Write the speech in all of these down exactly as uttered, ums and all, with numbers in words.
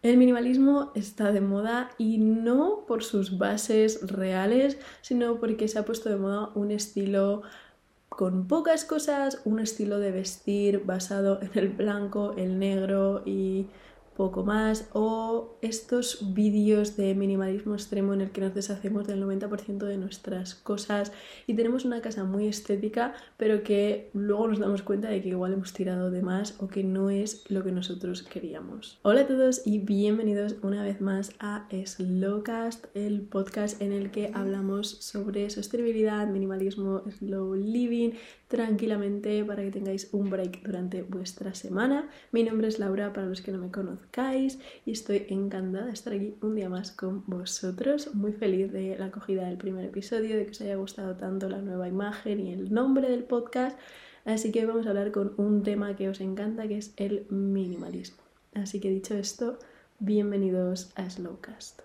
El minimalismo está de moda y no por sus bases reales, sino porque se ha puesto de moda un estilo con pocas cosas, un estilo de vestir basado en el blanco, el negro y poco más, o estos vídeos de minimalismo extremo en el que nos deshacemos del noventa por ciento de nuestras cosas y tenemos una casa muy estética, pero que luego nos damos cuenta de que igual hemos tirado de más o que no es lo que nosotros queríamos. Hola a todos y bienvenidos una vez más a Slowcast, el podcast en el que hablamos sobre sostenibilidad, minimalismo, slow living, tranquilamente para que tengáis un break durante vuestra semana. Mi nombre es Laura, para los que no me conozcáis, y estoy encantada de estar aquí un día más con vosotros. Muy feliz de la acogida del primer episodio, de que os haya gustado tanto la nueva imagen y el nombre del podcast. Así que vamos a hablar con un tema que os encanta, que es el minimalismo. Así que dicho esto, bienvenidos a Slowcast.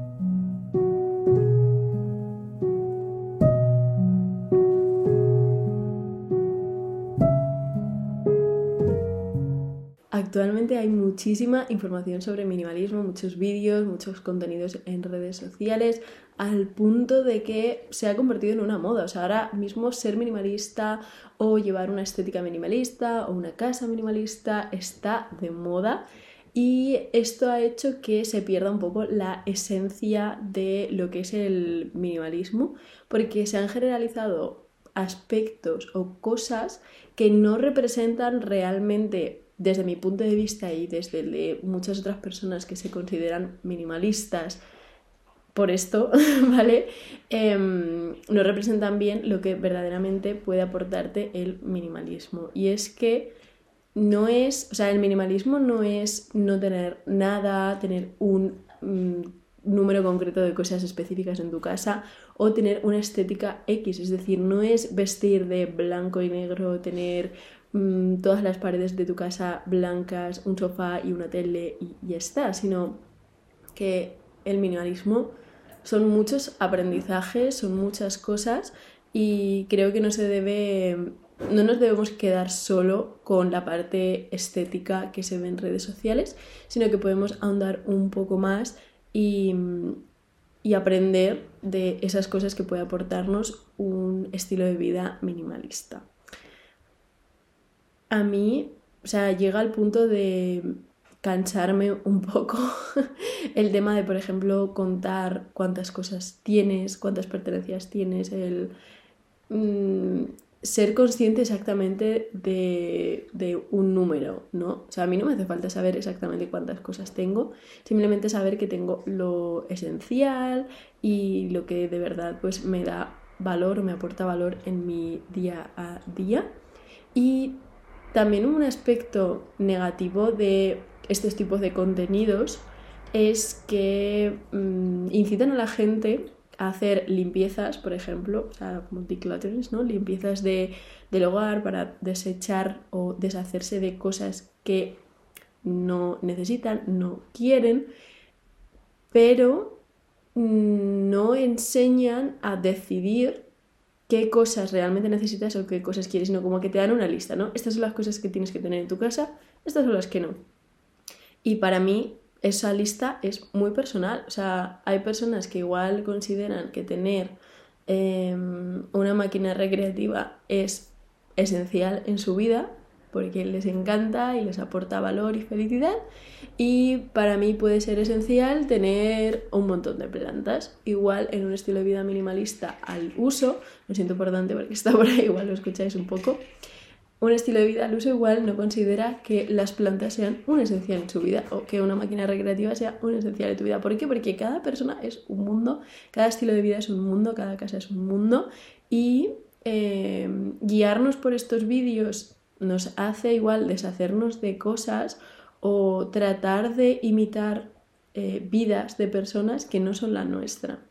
Actualmente hay muchísima información sobre minimalismo, muchos vídeos, muchos contenidos en redes sociales, al punto de que se ha convertido en una moda. O sea, ahora mismo ser minimalista o llevar una estética minimalista o una casa minimalista está de moda. Y esto ha hecho que se pierda un poco la esencia de lo que es el minimalismo, porque se han generalizado aspectos o cosas que no representan realmente, desde mi punto de vista y desde el de muchas otras personas que se consideran minimalistas por esto, ¿vale? Eh, no representan bien lo que verdaderamente puede aportarte el minimalismo. Y es que no es, o sea, el minimalismo no es no tener nada, tener un mm, número concreto de cosas específicas en tu casa o tener una estética X, es decir, no es vestir de blanco y negro, tener mmm, todas las paredes de tu casa blancas, un sofá y una tele y ya está, sino que el minimalismo son muchos aprendizajes, son muchas cosas y creo que no se debe... No nos debemos quedar solo con la parte estética que se ve en redes sociales, sino que podemos ahondar un poco más y, y aprender de esas cosas que puede aportarnos un estilo de vida minimalista. A mí, o sea, llega al punto de cansarme un poco el tema de, por ejemplo, contar cuántas cosas tienes, cuántas pertenencias tienes, el... Mmm, ser consciente exactamente de, de un número, ¿no? O sea, a mí no me hace falta saber exactamente cuántas cosas tengo, simplemente saber que tengo lo esencial y lo que de verdad pues me da valor o me aporta valor en mi día a día. Y también un aspecto negativo de estos tipos de contenidos es que mmm, incitan a la gente a hacer limpiezas, por ejemplo, o sea, como decluttering, ¿no? Limpiezas de, del hogar para desechar o deshacerse de cosas que no necesitan, no quieren, pero no enseñan a decidir qué cosas realmente necesitas o qué cosas quieres, sino como que te dan una lista, ¿no? Estas son las cosas que tienes que tener en tu casa, estas son las que no. Y para mí esa lista es muy personal. O sea, hay personas que igual consideran que tener eh, una máquina recreativa es esencial en su vida porque les encanta y les aporta valor y felicidad, y para mí puede ser esencial tener un montón de plantas. Igual en un estilo de vida minimalista al uso, lo siento por Dante porque está por ahí, igual lo escucháis un poco, un estilo de vida al uso igual no considera que las plantas sean un esencial en su vida o que una máquina recreativa sea un esencial en tu vida. ¿Por qué? Porque cada persona es un mundo, cada estilo de vida es un mundo, cada casa es un mundo, y eh, guiarnos por estos vídeos nos hace igual deshacernos de cosas o tratar de imitar eh, vidas de personas que no son la nuestra.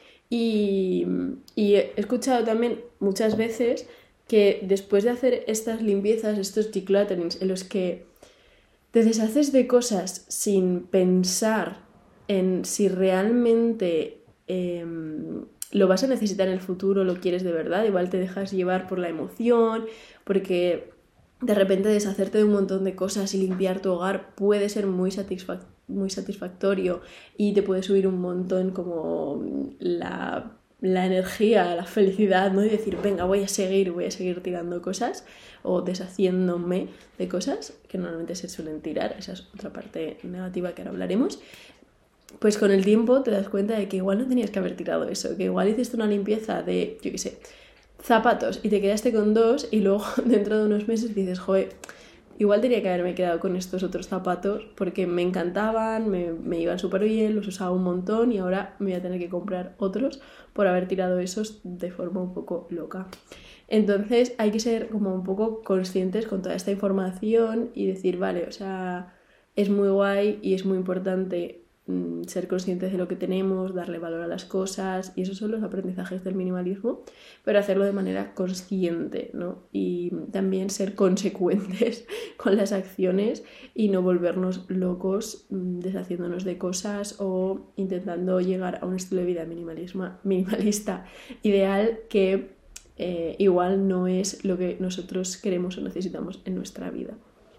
Y, y he escuchado también muchas veces que después de hacer estas limpiezas, estos declutterings en los que te deshaces de cosas sin pensar en si realmente eh, lo vas a necesitar en el futuro, lo quieres de verdad, igual te dejas llevar por la emoción, porque de repente deshacerte de un montón de cosas y limpiar tu hogar puede ser muy satisfac- muy satisfactorio y te puede subir un montón como la, la energía, la felicidad, ¿no? Y decir, venga, voy a seguir, voy a seguir tirando cosas o deshaciéndome de cosas que normalmente se suelen tirar. Esa es otra parte negativa que ahora hablaremos. Pues con el tiempo te das cuenta de que igual no tenías que haber tirado eso, que igual hiciste una limpieza de, yo qué sé, zapatos y te quedaste con dos y luego dentro de unos meses dices, joder, igual tenía que haberme quedado con estos otros zapatos porque me encantaban, me, me iban súper bien, los usaba un montón y ahora me voy a tener que comprar otros por haber tirado esos de forma un poco loca. Entonces hay que ser como un poco conscientes con toda esta información y decir, vale, o sea, es muy guay y es muy importante ser conscientes de lo que tenemos, darle valor a las cosas, y esos son los aprendizajes del minimalismo, pero hacerlo de manera consciente, ¿no? Y también ser consecuentes con las acciones y no volvernos locos deshaciéndonos de cosas o intentando llegar a un estilo de vida minimalista ideal que eh, igual no es lo que nosotros queremos o necesitamos en nuestra vida.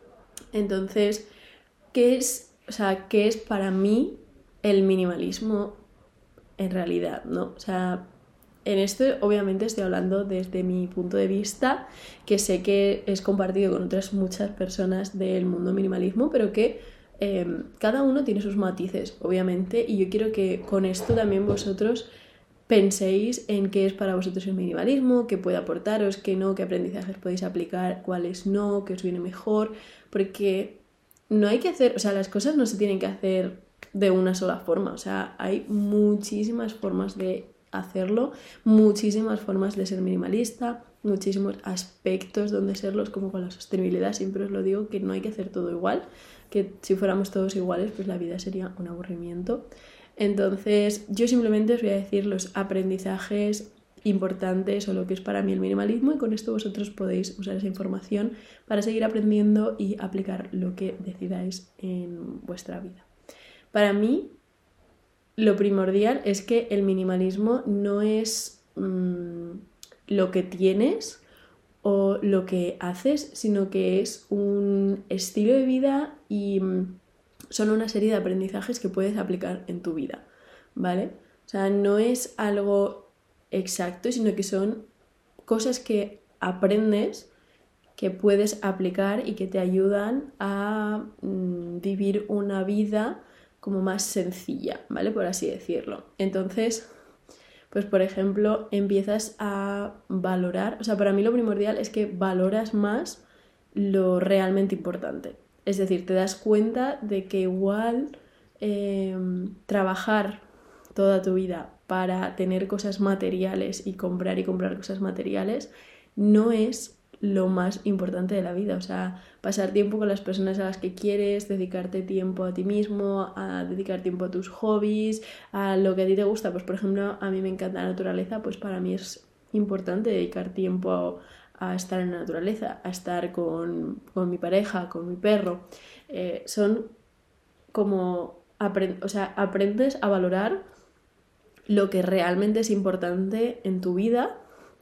Entonces, ¿qué es O sea, ¿qué es para mí el minimalismo en realidad, ¿no? O sea, en esto obviamente estoy hablando desde mi punto de vista, que sé que es compartido con otras muchas personas del mundo minimalismo, pero que eh, cada uno tiene sus matices, obviamente, y yo quiero que con esto también vosotros penséis en qué es para vosotros el minimalismo, qué puede aportaros, qué no, qué aprendizajes podéis aplicar, cuáles no, qué os viene mejor, porque no hay que hacer, o sea, las cosas no se tienen que hacer de una sola forma, o sea, hay muchísimas formas de hacerlo, muchísimas formas de ser minimalista, muchísimos aspectos donde serlos, como con la sostenibilidad, siempre os lo digo, que no hay que hacer todo igual, que si fuéramos todos iguales, pues la vida sería un aburrimiento. Entonces, yo simplemente os voy a decir los aprendizajes importantes o lo que es para mí el minimalismo, y con esto vosotros podéis usar esa información para seguir aprendiendo y aplicar lo que decidáis en vuestra vida. Para mí, lo primordial es que el minimalismo no es mmm, lo que tienes o lo que haces, sino que es un estilo de vida y mmm, son una serie de aprendizajes que puedes aplicar en tu vida, ¿vale? O sea, no es algo exacto, sino que son cosas que aprendes, que puedes aplicar y que te ayudan a mmm, vivir una vida como más sencilla, ¿vale? Por así decirlo. Entonces, pues por ejemplo, empiezas a valorar, o sea, para mí lo primordial es que valoras más lo realmente importante. Es decir, te das cuenta de que igual eh, trabajar toda tu vida para tener cosas materiales y comprar y comprar cosas materiales no es lo más importante de la vida. O sea, pasar tiempo con las personas a las que quieres, dedicarte tiempo a ti mismo, a dedicar tiempo a tus hobbies, a lo que a ti te gusta. Pues por ejemplo, a mí me encanta la naturaleza, pues para mí es importante dedicar tiempo a, a estar en la naturaleza, a estar con, con mi pareja, con mi perro. Eh, son como, aprend- o sea, aprendes a valorar lo que realmente es importante en tu vida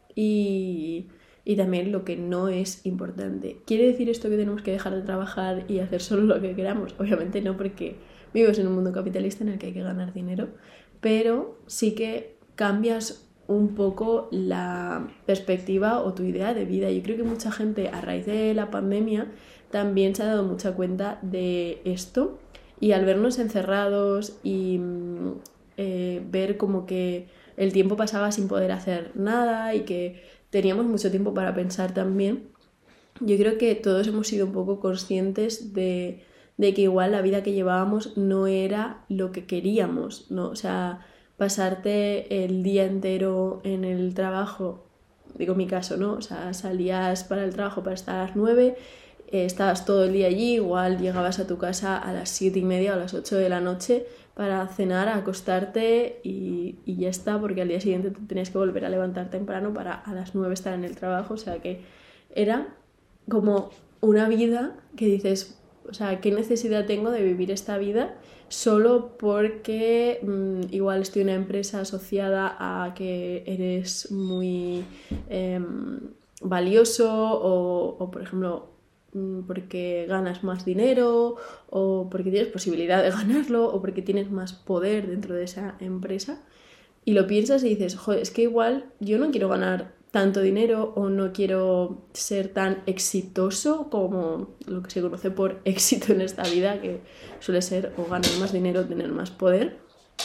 y, y también lo que no es importante. ¿Quiere decir esto que tenemos que dejar de trabajar y hacer solo lo que queramos? Obviamente no, porque vivimos en un mundo capitalista en el que hay que ganar dinero, pero sí que cambias un poco la perspectiva o tu idea de vida. Yo creo que mucha gente a raíz de la pandemia también se ha dado mucha cuenta de esto, y al vernos encerrados y Eh, ver como que el tiempo pasaba sin poder hacer nada y que teníamos mucho tiempo para pensar también, yo creo que todos hemos sido un poco conscientes de, de que igual la vida que llevábamos no era lo que queríamos, ¿no? O sea, pasarte el día entero en el trabajo, digo mi caso, ¿no? O sea, salías para el trabajo para estar a las nueve, eh, estabas todo el día allí, igual llegabas a tu casa a las siete y media o a las ocho de la noche para cenar, a acostarte y, y ya está, porque al día siguiente te tenías que volver a levantar temprano para a las nueve estar en el trabajo. O sea que era como una vida que dices, o sea, ¿qué necesidad tengo de vivir esta vida solo porque mmm, igual estoy en una empresa asociada a que eres muy eh, valioso o, o, por ejemplo, porque ganas más dinero o porque tienes posibilidad de ganarlo o porque tienes más poder dentro de esa empresa y lo piensas y dices, joder, es que igual yo no quiero ganar tanto dinero o no quiero ser tan exitoso como lo que se conoce por éxito en esta vida, que suele ser o ganar más dinero o tener más poder.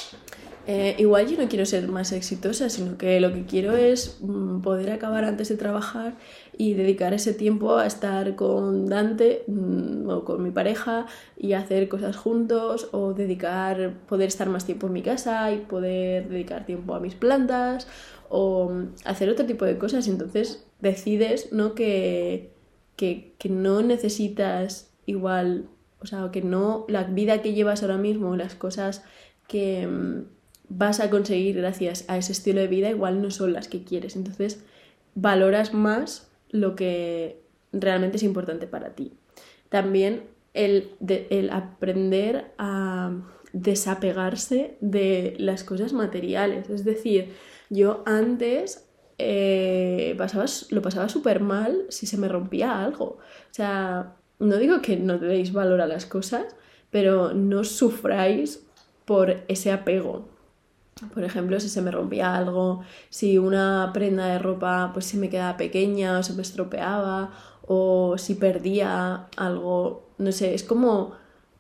Eh, igual yo no quiero ser más exitosa, sino que lo que quiero es mm, poder acabar antes de trabajar y dedicar ese tiempo a estar con Dante mm, o con mi pareja y hacer cosas juntos, o dedicar, poder estar más tiempo en mi casa y poder dedicar tiempo a mis plantas o mm, hacer otro tipo de cosas. Entonces decides, ¿no? que, que, que no necesitas igual, o sea, que no, la vida que llevas ahora mismo, las cosas que mm, vas a conseguir gracias a ese estilo de vida igual no son las que quieres. Entonces valoras más lo que realmente es importante para ti. También el, de, el aprender a desapegarse de las cosas materiales. Es decir, yo antes eh, pasaba, lo pasaba súper mal si se me rompía algo. O sea, no digo que no deis valor a las cosas, pero no sufráis por ese apego. Por ejemplo, si se me rompía algo, si una prenda de ropa pues se me quedaba pequeña o se me estropeaba, o si perdía algo, no sé, es como,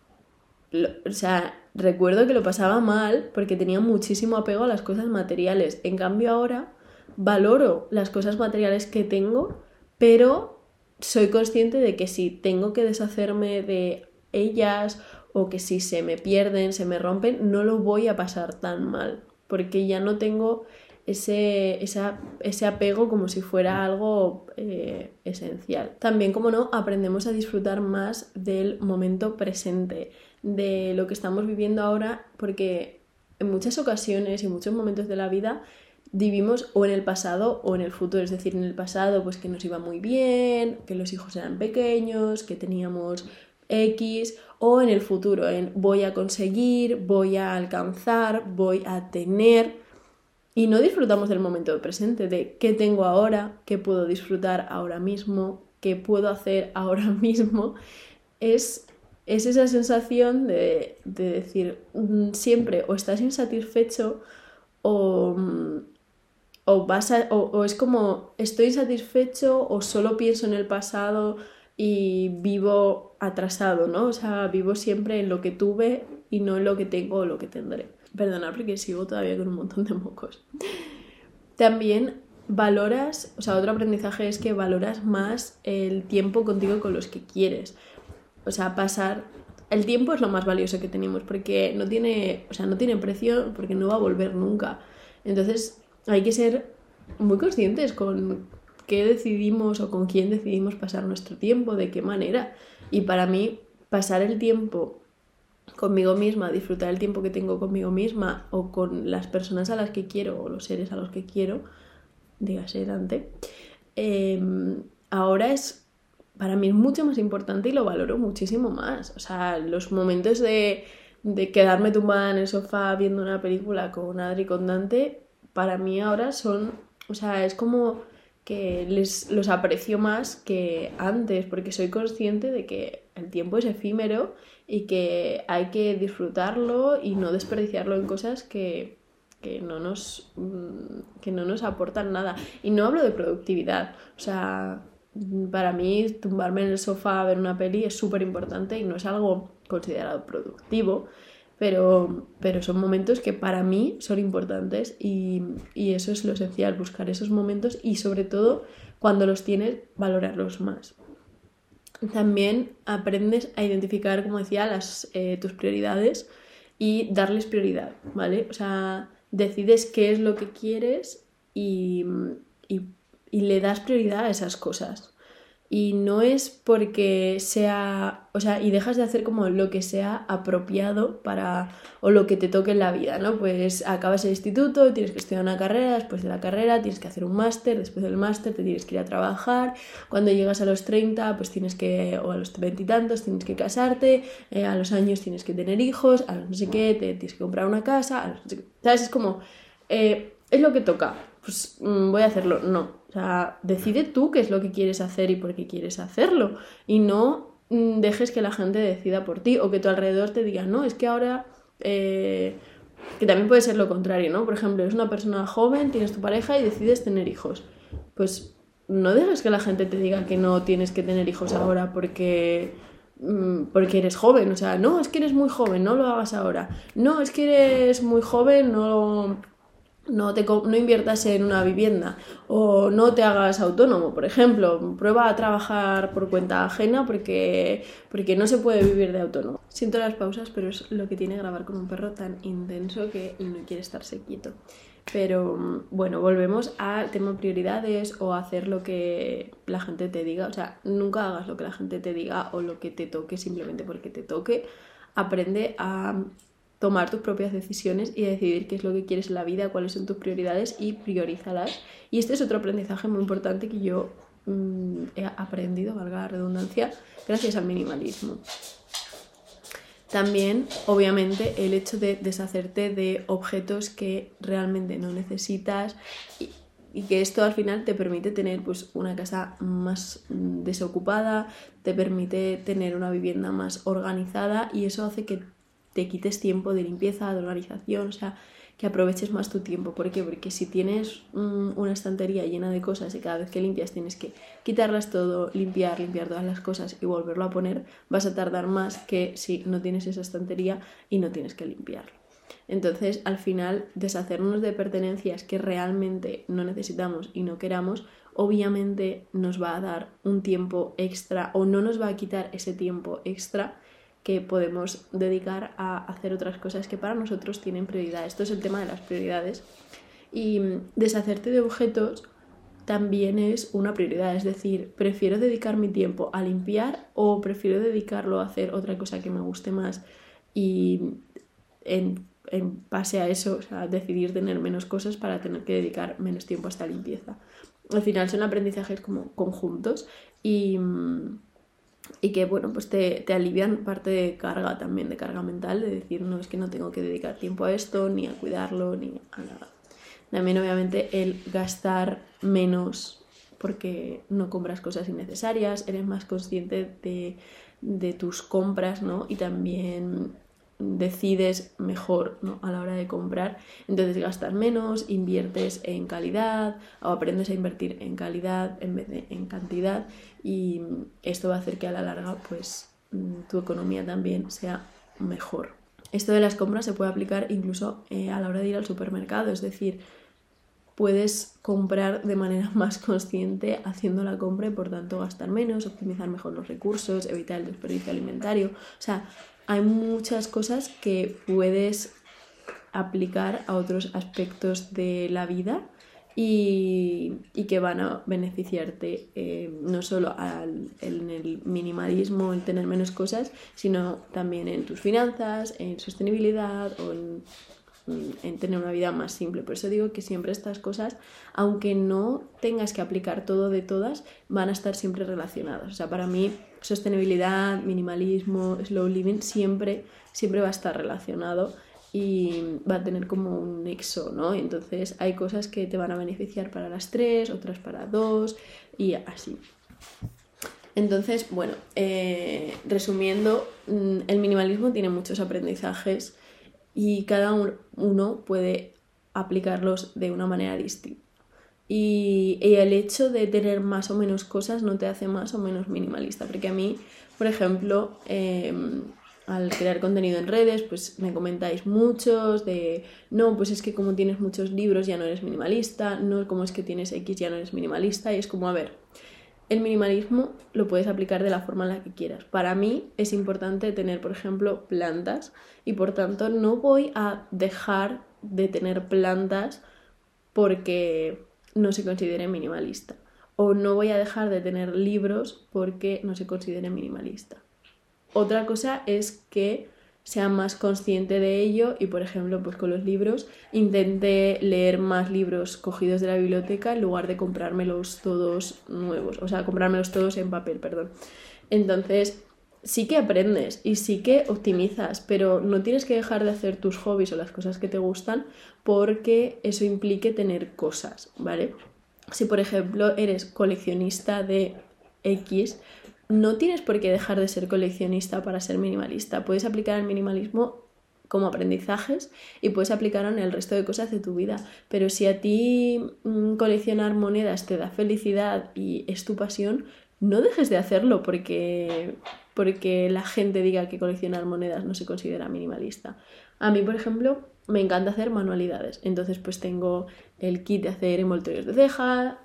lo, o sea, recuerdo que lo pasaba mal porque tenía muchísimo apego a las cosas materiales. En cambio ahora valoro las cosas materiales que tengo, pero soy consciente de que si tengo que deshacerme de ellas o que si se me pierden, se me rompen, no lo voy a pasar tan mal, porque ya no tengo ese, esa, ese apego como si fuera algo eh, esencial. También, como no, aprendemos a disfrutar más del momento presente, de lo que estamos viviendo ahora, porque en muchas ocasiones y en muchos momentos de la vida vivimos o en el pasado o en el futuro. Es decir, en el pasado pues que nos iba muy bien, que los hijos eran pequeños, que teníamos X, o en el futuro, en voy a conseguir, voy a alcanzar, voy a tener, y no disfrutamos del momento presente, de qué tengo ahora, qué puedo disfrutar ahora mismo, qué puedo hacer ahora mismo. Es, es esa sensación de, de decir siempre o estás insatisfecho o, o, vas a, o, o es como estoy insatisfecho o solo pienso en el pasado y vivo atrasado, ¿no? O sea, vivo siempre en lo que tuve y no en lo que tengo o lo que tendré. Perdonad porque sigo todavía con un montón de mocos. También valoras, o sea, otro aprendizaje es que valoras más el tiempo contigo con los que quieres. O sea, pasar... El tiempo es lo más valioso que tenemos porque no tiene, o sea, no tiene precio, porque no va a volver nunca. Entonces hay que ser muy conscientes con qué decidimos o con quién decidimos pasar nuestro tiempo, de qué manera. Y para mí, pasar el tiempo conmigo misma, disfrutar el tiempo que tengo conmigo misma o con las personas a las que quiero o los seres a los que quiero, dígase Dante, eh, ahora es, para mí es mucho más importante y lo valoro muchísimo más. O sea, los momentos de, de quedarme tumbada en el sofá viendo una película con Adri y con Dante, para mí ahora son, o sea, es como que les, los aprecio más que antes, porque soy consciente de que el tiempo es efímero y que hay que disfrutarlo y no desperdiciarlo en cosas que, que, no nos, que no nos aportan nada. Y no hablo de productividad, o sea, para mí tumbarme en el sofá a ver una peli es súper importante y no es algo considerado productivo, pero, pero son momentos que para mí son importantes y, y eso es lo esencial, buscar esos momentos y sobre todo cuando los tienes, valorarlos más. También aprendes a identificar, como decía, las, eh, tus prioridades y darles prioridad, ¿vale? O sea, decides qué es lo que quieres y, y, y le das prioridad a esas cosas. Y no es porque sea, o sea, y dejas de hacer como lo que sea apropiado para, o lo que te toque en la vida, ¿no? Pues acabas el instituto, tienes que estudiar una carrera, después de la carrera tienes que hacer un máster, después del máster te tienes que ir a trabajar, cuando llegas a los treinta, pues tienes que, o a los veintitantos tienes que casarte, eh, a los años tienes que tener hijos, a los no sé qué, te tienes que comprar una casa, a los no sé qué, ¿sabes? Es como, eh, es lo que toca, pues mmm, voy a hacerlo, no. O sea, decide tú qué es lo que quieres hacer y por qué quieres hacerlo. Y no mm, dejes que la gente decida por ti o que tu alrededor te diga, no, es que ahora... Eh, que también puede ser lo contrario, ¿no? Por ejemplo, eres una persona joven, tienes tu pareja y decides tener hijos. Pues no dejes que la gente te diga que no tienes que tener hijos ahora porque, mm, porque eres joven. O sea, no, es que eres muy joven, no lo hagas ahora. No, es que eres muy joven, no, no, te, no inviertas en una vivienda. O no te hagas autónomo, por ejemplo. Prueba a trabajar por cuenta ajena porque, porque no se puede vivir de autónomo. Siento las pausas, pero es lo que tiene grabar con un perro tan intenso que no quiere estarse quieto. Pero bueno, volvemos al tema prioridades o hacer lo que la gente te diga. O sea, nunca hagas lo que la gente te diga o lo que te toque simplemente porque te toque. Aprende a tomar tus propias decisiones y decidir qué es lo que quieres en la vida, cuáles son tus prioridades y priorízalas. Y este es otro aprendizaje muy importante que yo mmm, he aprendido, valga la redundancia, gracias al minimalismo. También, obviamente, el hecho de deshacerte de objetos que realmente no necesitas y, y que esto al final te permite tener pues, una casa más desocupada, te permite tener una vivienda más organizada y eso hace que te quites tiempo de limpieza, de organización, o sea, que aproveches más tu tiempo. ¿Por qué? Porque si tienes um, una estantería llena de cosas y cada vez que limpias tienes que quitarlas todo, limpiar, limpiar todas las cosas y volverlo a poner, vas a tardar más que si no tienes esa estantería y no tienes que limpiarlo. Entonces, al final, deshacernos de pertenencias que realmente no necesitamos y no queramos, obviamente nos va a dar un tiempo extra o no nos va a quitar ese tiempo extra que podemos dedicar a hacer otras cosas que para nosotros tienen prioridad. Esto es el tema de las prioridades. Y deshacerte de objetos también es una prioridad. Es decir, prefiero dedicar mi tiempo a limpiar o prefiero dedicarlo a hacer otra cosa que me guste más y en, en base a eso, o sea, decidir tener menos cosas para tener que dedicar menos tiempo a esta limpieza. Al final son aprendizajes como conjuntos y... y que bueno, pues te, te alivian parte de carga también, de carga mental, de decir, no, es que no tengo que dedicar tiempo a esto, ni a cuidarlo, ni a nada. También obviamente el gastar menos porque no compras cosas innecesarias, eres más consciente de, de tus compras, ¿no? Y también decides mejor, ¿no? A la hora de comprar, entonces gastas menos, inviertes en calidad o aprendes a invertir en calidad en vez de en cantidad y esto va a hacer que a la larga pues tu economía también sea mejor. Esto de las compras se puede aplicar incluso eh, a la hora de ir al supermercado, es decir, puedes comprar de manera más consciente haciendo la compra y por tanto gastar menos, optimizar mejor los recursos, evitar el desperdicio alimentario, o sea, hay muchas cosas que puedes aplicar a otros aspectos de la vida y, y que van a beneficiarte eh, no solo al, en el minimalismo, en tener menos cosas, sino también en tus finanzas, en sostenibilidad o en, en tener una vida más simple. Por eso digo que siempre estas cosas, aunque no tengas que aplicar todo de todas, van a estar siempre relacionadas. O sea, para mí sostenibilidad, minimalismo, slow living siempre, siempre va a estar relacionado y va a tener como un nexo, ¿no? Entonces hay cosas que te van a beneficiar para las tres, otras para dos y así. Entonces, bueno, eh, resumiendo, el minimalismo tiene muchos aprendizajes y cada uno puede aplicarlos de una manera distinta. Y, y el hecho de tener más o menos cosas no te hace más o menos minimalista, porque a mí, por ejemplo, eh, al crear contenido en redes, pues me comentáis muchos de, no, pues es que como tienes muchos libros ya no eres minimalista, no, como es que tienes X ya no eres minimalista, y es como, a ver, el minimalismo lo puedes aplicar de la forma en la que quieras. Para mí es importante tener, por ejemplo, plantas y por tanto no voy a dejar de tener plantas porque no se considere minimalista. O no voy a dejar de tener libros porque no se considere minimalista. Otra cosa es que sea más consciente de ello y, por ejemplo, pues con los libros intenté leer más libros cogidos de la biblioteca en lugar de comprármelos todos nuevos, o sea, comprármelos todos en papel, perdón. Entonces, sí que aprendes y sí que optimizas, pero no tienes que dejar de hacer tus hobbies o las cosas que te gustan porque eso implique tener cosas, ¿vale? si por ejemplo eres coleccionista de X, no tienes por qué dejar de ser coleccionista para ser minimalista. Puedes aplicar el minimalismo como aprendizajes y puedes aplicarlo en el resto de cosas de tu vida. Pero si a ti mmm, coleccionar monedas te da felicidad y es tu pasión, no dejes de hacerlo porque, porque la gente diga que coleccionar monedas no se considera minimalista. A mí, por ejemplo, me encanta hacer manualidades. Entonces, pues tengo el kit de hacer envoltorios de ceja.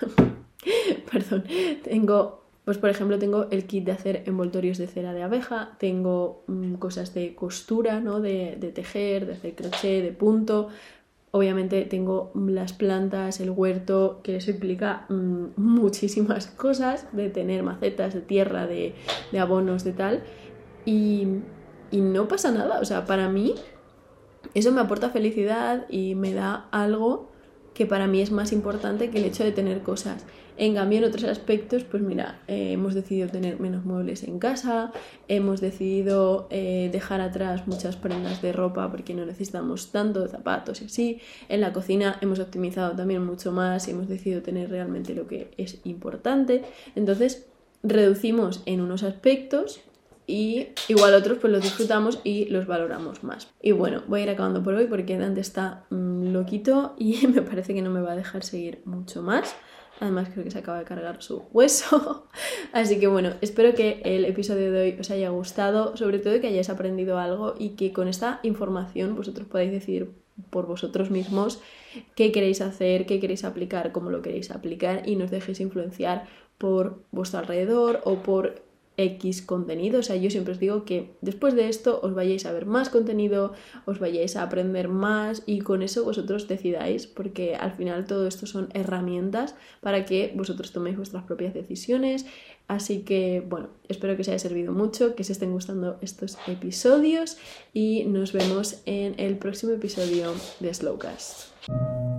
Perdón, tengo... Pues por ejemplo tengo el kit de hacer envoltorios de cera de abeja, tengo mmm, cosas de costura, ¿no? de, de tejer, de hacer crochet, de punto. Obviamente tengo las plantas, el huerto, que eso implica mmm, muchísimas cosas, de tener macetas de tierra, de, de abonos, de tal. Y, y no pasa nada, o sea, para mí eso me aporta felicidad y me da algo que para mí es más importante que el hecho de tener cosas. En cambio, en otros aspectos, pues mira, eh, hemos decidido tener menos muebles en casa, hemos decidido eh, dejar atrás muchas prendas de ropa porque no necesitamos tanto, zapatos y así. En la cocina hemos optimizado también mucho más y hemos decidido tener realmente lo que es importante. Entonces, reducimos en unos aspectos y igual otros pues los disfrutamos y los valoramos más. Y bueno, voy a ir acabando por hoy porque Dante está mmm, loquito y me parece que no me va a dejar seguir mucho más. Además creo que se acaba de cargar su hueso. Así que bueno, espero que el episodio de hoy os haya gustado, sobre todo que hayáis aprendido algo y que con esta información vosotros podáis decidir por vosotros mismos qué queréis hacer, qué queréis aplicar, cómo lo queréis aplicar y no os dejéis influenciar por vuestro alrededor o por X contenido. O sea, yo siempre os digo que después de esto os vayáis a ver más contenido, os vayáis a aprender más y con eso vosotros decidáis, porque al final todo esto son herramientas para que vosotros toméis vuestras propias decisiones. Así que bueno, espero que os haya servido mucho, que os estén gustando estos episodios y nos vemos en el próximo episodio de Slowcast.